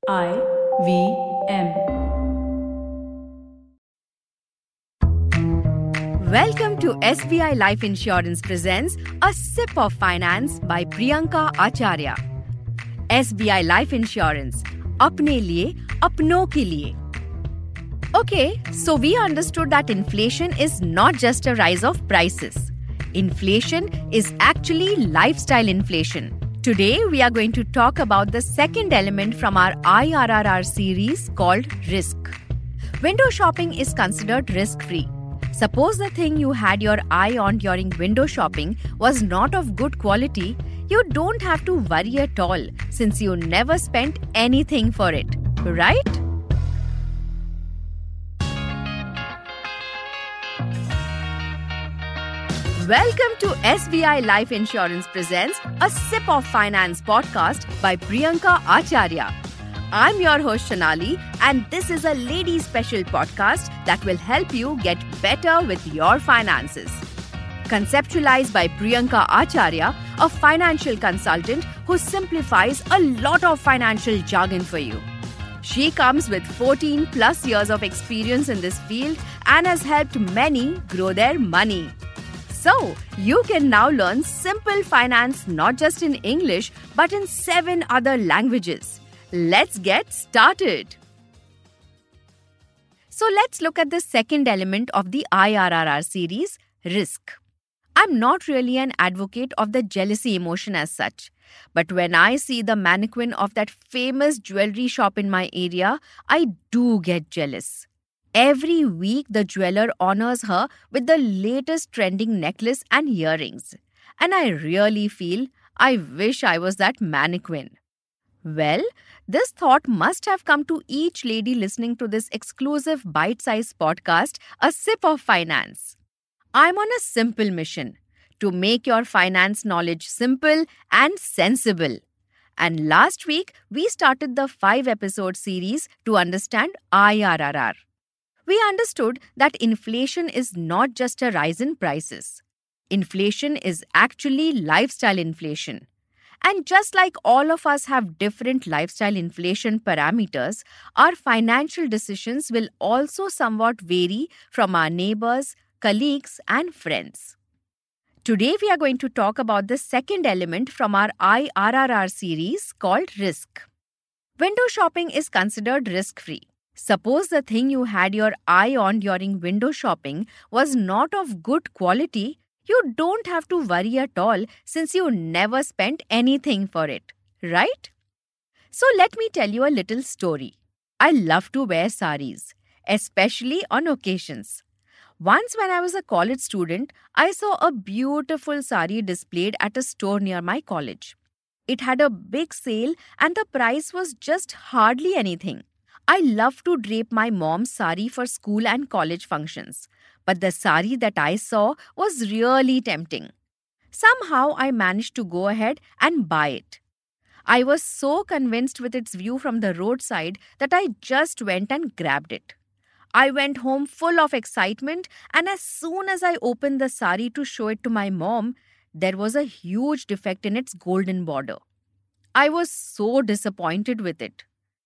IVM. Welcome to SBI Life Insurance presents A Sip of Finance by Priyanka Acharya. SBI Life Insurance, अपने लिए, अपनों के लिए. Okay, so we understood that inflation is not just a rise of prices. Inflation is actually lifestyle inflation. Today, we are going to talk about the second element from our IRRR series called risk. Window shopping is considered risk-free. Suppose the thing you had your eye on during window shopping was not of good quality, you don't have to worry at all since you never spent anything for it, right? Welcome to SBI Life Insurance presents A Sip of Finance podcast by Priyanka Acharya. I'm your host Shanali, and this is a lady special podcast that will help you get better with your finances. Conceptualized by Priyanka Acharya, a financial consultant who simplifies a lot of financial jargon for you. She comes with 14 plus years of experience in this field and has helped many grow their money. So, you can now learn simple finance not just in English but in 7 other languages. Let's get started. So, let's look at the second element of the IRRR series, risk. I'm not really an advocate of the jealousy emotion as such, but when I see the mannequin of that famous jewelry shop in my area, I do get jealous. Every week, the jeweler honors her with the latest trending necklace and earrings. And I really feel I wish I was that mannequin. Well, this thought must have come to each lady listening to this exclusive bite-sized podcast, A Sip of Finance. I'm on a simple mission to make your finance knowledge simple and sensible. And last week, we started the 5-episode series to understand IRRR. We understood that inflation is not just a rise in prices. Inflation is actually lifestyle inflation. And just like all of us have different lifestyle inflation parameters, our financial decisions will also somewhat vary from our neighbors, colleagues, and friends. Today, we are going to talk about the second element from our IRRR series called risk. Window shopping is considered risk-free. Suppose the thing you had your eye on during window shopping was not of good quality, you don't have to worry at all since you never spent anything for it, right? So let me tell you a little story. I love to wear saris, especially on occasions. Once when I was a college student, I saw a beautiful sari displayed at a store near my college. It had a big sale and the price was just hardly anything. I love to drape my mom's sari for school and college functions, but the sari that I saw was really tempting. Somehow I managed to go ahead and buy it. I was so convinced with its view from the roadside that I just went and grabbed it. I went home full of excitement, and as soon as I opened the sari to show it to my mom, there was a huge defect in its golden border. I was so disappointed with it.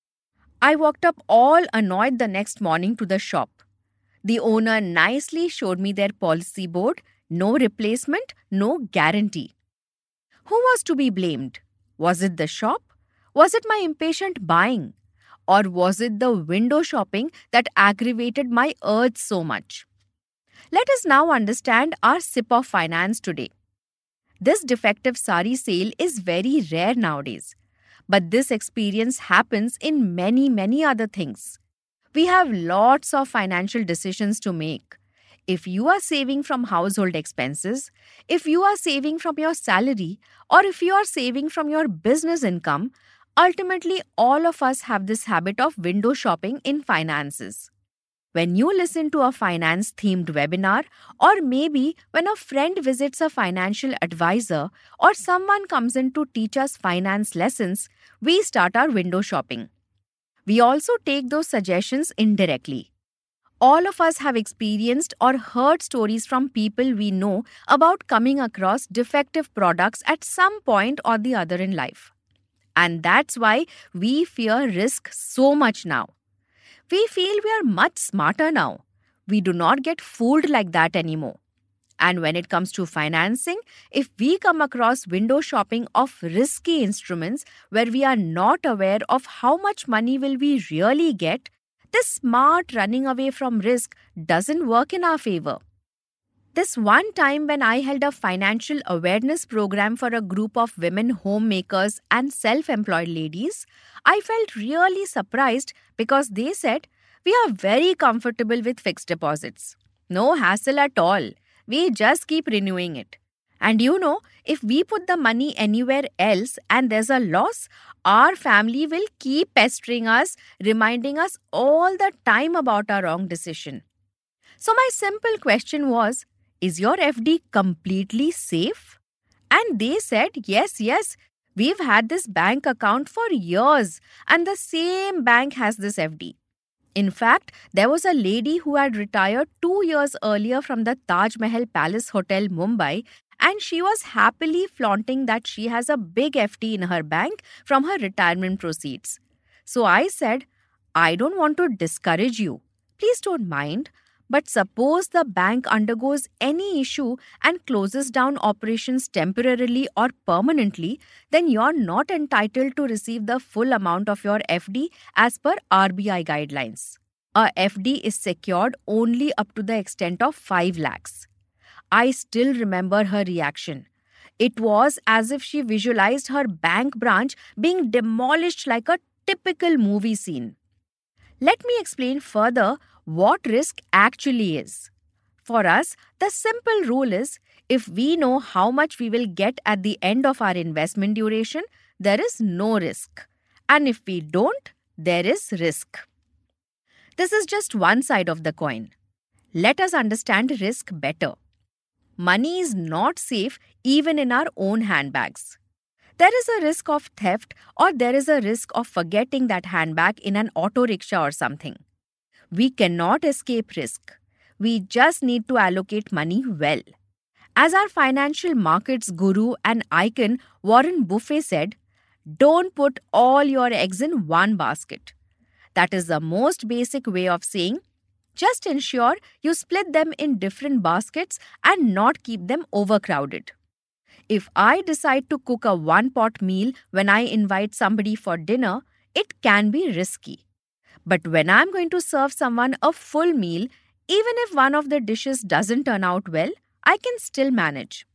I walked up all annoyed the next morning to the shop. The owner nicely showed me their policy board, no replacement, no guarantee. Who was to be blamed? Was it the shop? Was it my impatient buying? Or was it the window shopping that aggravated my urge so much? Let us now understand our sip of finance today. This defective sari sale is very rare nowadays. But this experience happens in many other things. We have lots of financial decisions to make. If you are saving from household expenses, if you are saving from your salary, or if you are saving from your business income, ultimately all of us have this habit of window shopping in finances. When you listen to a finance-themed webinar, or maybe when a friend visits a financial advisor, or someone comes in to teach us finance lessons, we start our window shopping. We also take those suggestions indirectly. All of us have experienced or heard stories from people we know about coming across defective products at some point or the other in life. And that's why we fear risk so much now. We feel we are much smarter now. We do not get fooled like that anymore. And when it comes to financing, if we come across window shopping of risky instruments where we are not aware of how much money will we really get, this smart running away from risk doesn't work in our favor. This one time when I held a financial awareness program for a group of women homemakers and self-employed ladies, I felt really surprised because they said, "We are very comfortable with fixed deposits. No hassle at all. We just keep renewing it. And if we put the money anywhere else and there's a loss, our family will keep pestering us, reminding us all the time about our wrong decision." So my simple question was, is your FD completely safe? And they said, yes, we've had this bank account for years and the same bank has this FD. In fact, there was a lady who had retired 2 years earlier from the Taj Mahal Palace Hotel, Mumbai, and she was happily flaunting that she has a big FD in her bank from her retirement proceeds. So I said, I don't want to discourage you. Please don't mind. But suppose the bank undergoes any issue and closes down operations temporarily or permanently, then you're not entitled to receive the full amount of your FD as per RBI guidelines. A FD is secured only up to the extent of 5 lakhs. I still remember her reaction. It was as if she visualized her bank branch being demolished like a typical movie scene. Let me explain further what risk actually is. For us, the simple rule is, if we know how much we will get at the end of our investment duration, there is no risk. And if we don't, there is risk. This is just one side of the coin. Let us understand risk better. Money is not safe even in our own handbags. There is a risk of theft or there is a risk of forgetting that handbag in an auto rickshaw or something. We cannot escape risk. We just need to allocate money well. As our financial markets guru and icon Warren Buffett said, don't put all your eggs in one basket. That is the most basic way of saying, just ensure you split them in different baskets and not keep them overcrowded. If I decide to cook a one-pot meal when I invite somebody for dinner, it can be risky. But when I'm going to serve someone a full meal, even if one of the dishes doesn't turn out well, I can still manage.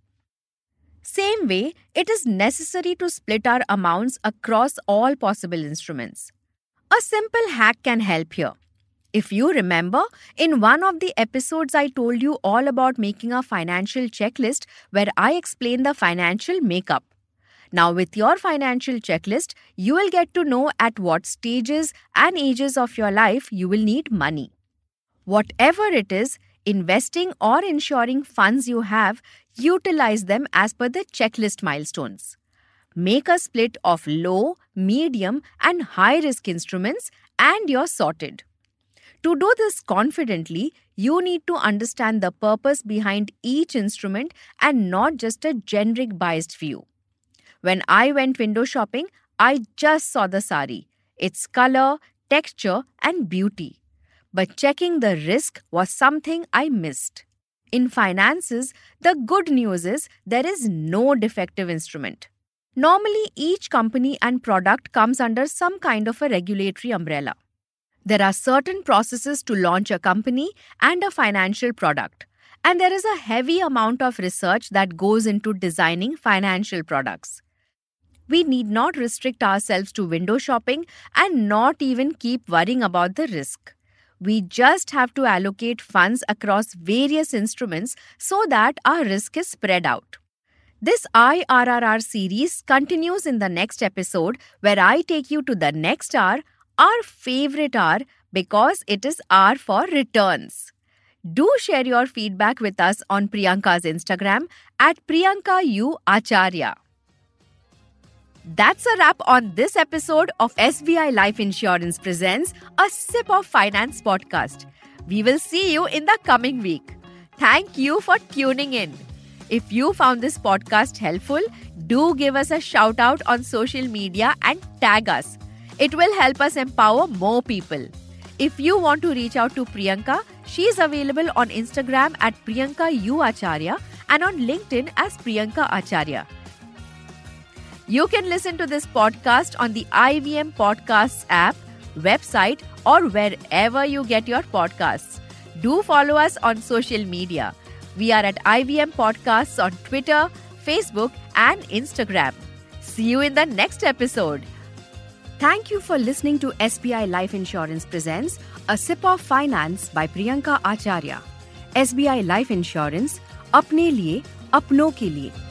Same way, it is necessary to split our amounts across all possible instruments. A simple hack can help here. If you remember, in one of the episodes I told you all about making a financial checklist where I explained the financial makeup. Now with your financial checklist, you will get to know at what stages and ages of your life you will need money. Whatever it is, investing or ensuring funds you have, utilize them as per the checklist milestones. Make a split of low, medium and high risk instruments and you're sorted. To do this confidently, you need to understand the purpose behind each instrument and not just a generic biased view. When I went window shopping, I just saw the sari, its color, texture and beauty. But checking the risk was something I missed. In finances, the good news is there is no defective instrument. Normally, each company and product comes under some kind of a regulatory umbrella. There are certain processes to launch a company and a financial product, and there is a heavy amount of research that goes into designing financial products. We need not restrict ourselves to window shopping and not even keep worrying about the risk. We just have to allocate funds across various instruments so that our risk is spread out. This IRRR series continues in the next episode where I take you to the next R, our favorite R, because it is R for returns. Do share your feedback with us on Priyanka's Instagram at Priyanka U Acharya. That's a wrap on this episode of SBI Life Insurance Presents a Sip of Finance podcast. We will see you in the coming week. Thank you for tuning in. If you found this podcast helpful, do give us a shout out on social media and tag us. It will help us empower more people. If you want to reach out to Priyanka, she is available on Instagram at Priyanka U Acharya and on LinkedIn as Priyanka Acharya. You can listen to this podcast on the IVM Podcasts app, website, or wherever you get your podcasts. Do follow us on social media. We are at IVM Podcasts on Twitter, Facebook, and Instagram. See you in the next episode. Thank you for listening to SBI Life Insurance presents A Sip of Finance by Priyanka Acharya. SBI Life Insurance, अपने लिए, अपनों के लिए.